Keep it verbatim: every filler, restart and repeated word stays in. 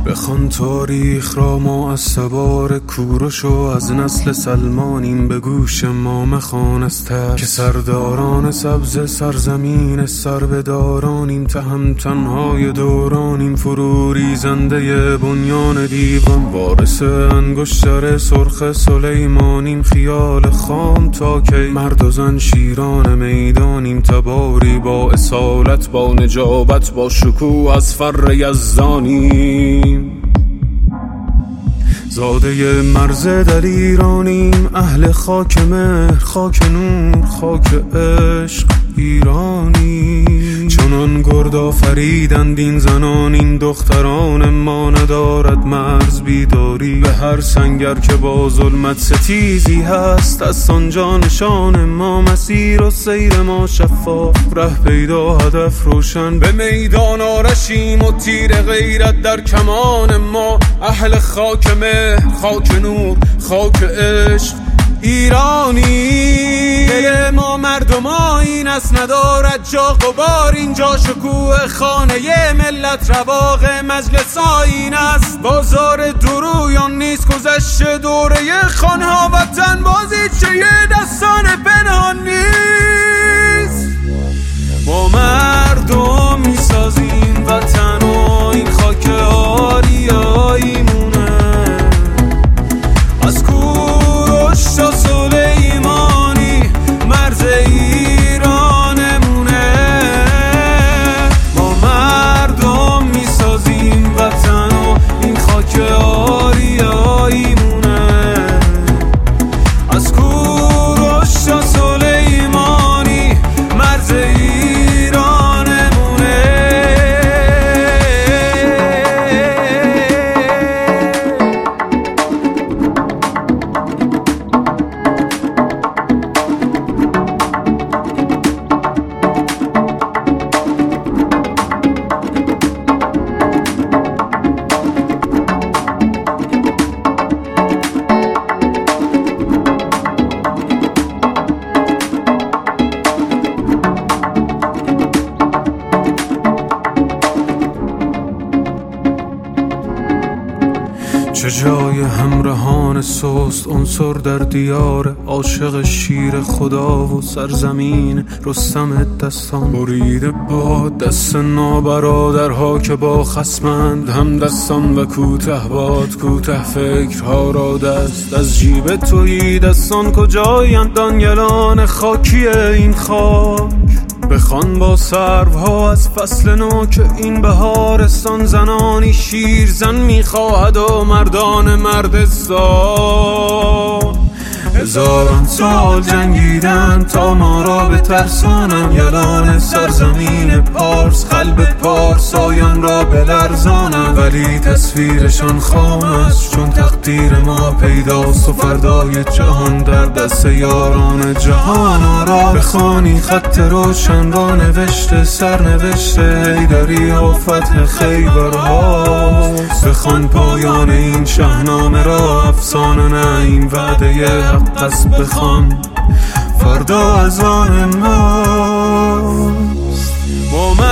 بخوان تاریخ را ما از سوار کوروش و از نسل سلمانیم، به گوش ما مخوان از ترس که سرداران سبز سرزمین سربدارانیم، تهمتنهای دورانیم، فرو ریزنده بنیان دیوان، وارث انگشتر سرخ سلیمانیم، خیال خام تا کی مرد و زن شیران میدانیم، تباری با اصالت با نجابت با شکوه از فر یزدانیم، زاده مرز دلیرانیم، اهل خاک مهر خاک نور خاک عشق ایرانی، چنان گرد آفریدند این زنان این دختران ما، ندارد مرز بیداری به هر سنگر که با ظلمت ستیزی هست، از آنجا نشان ما مسیر و سیر ما شفاف، ره پیدا هدف روشن، به میدان آرشیم و تیر غیرت در کمان ما، اهل خاک مهر خاک نور خاک عشق ایرانی، دل ما مردم آیین است ندارد جا غبار، اینجا شکوه خانه ملت رواق مجلس آیین است، بازار درویان نیست گذشته دوره خانها، وطن بازیچه دستان پنهان نیست، ما مردم میسازیم وطن و این خاک آریاییمونه، از کوروش تا سلیمانی مرز ایرانمونه، ما مردم میسازیم وطن و این خاک آریاییمونه، از کوروش تا سلیمانی مرز چه جای همراهان سست عنصر در دیار، عاشق شیر خدا و سرزمین رستم دستان، بریده با دست نابرادرها که با خصمند هم دستان، و کوته باد کوته فکرها را دست از جیب تویی دستان، کجایند دانگلان خاکی این خاک، بخوان با سروها از فصل نو که این بهارستان، زنانی شیر زن میخواهد و مردان مردستان، هزاران سال جنگیدن تا ما را به ترسانن، یلان سرزمین پارس قلب پارسایان را بلرزانن، ولی تصویرشان خام است چون تقدیر ما پیداست، و فردای جهان در دست یاران جهان را بخوانی خط روشن را نوشته سرنوشته حیدری و فتح خیبرهاست، بخوان پایان این شاهنامه را افسانه نه این وعده حق است، بخوان فردا از آن ماست،